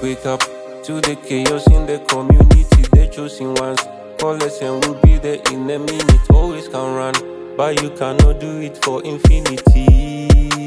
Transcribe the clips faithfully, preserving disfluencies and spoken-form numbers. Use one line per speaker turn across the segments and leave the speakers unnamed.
Wake up to the chaos in the community, the chosen ones. Call us and we'll be there in a minute. Always can run, but you cannot do it for infinity.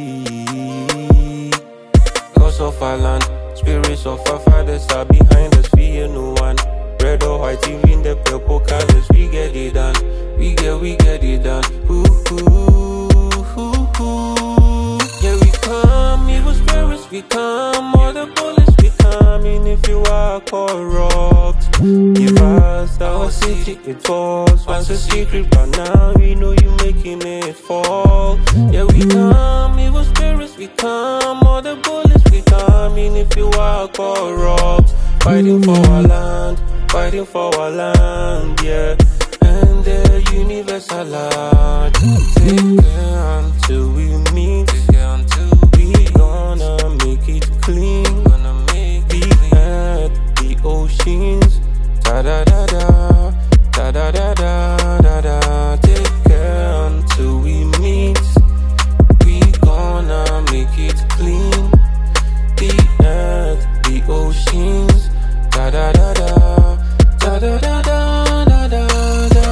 Gods of our land, spirits of our fathers are behind us, fear no one. Red or white, even the purple colors, we get it done. We get, we get it done. Ooh, ooh, ooh, ooh. Yeah, we come, evil spirits, we come. All the police, we coming if you are corrupt. Give us our city, it was once a secret, but now we know you making it fall. Yeah, we come, evil spirits, we come. All the police, we coming if you are corrupt. Fighting for our land, fighting for our land, yeah. And the universal law. Take care until we meet. Take care until we gonna make it clean. Gonna make the earth, the oceans. Da da da da, da da da da da da. Take care until we meet. We gonna make it clean. The earth, the oceans. Da da da da, da da da da, da da da.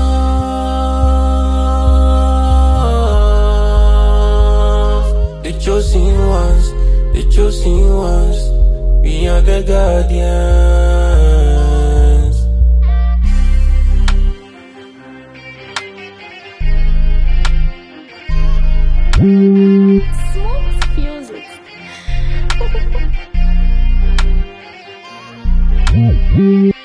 The chosen ones, the chosen ones. We are the guardians.
Smokes music.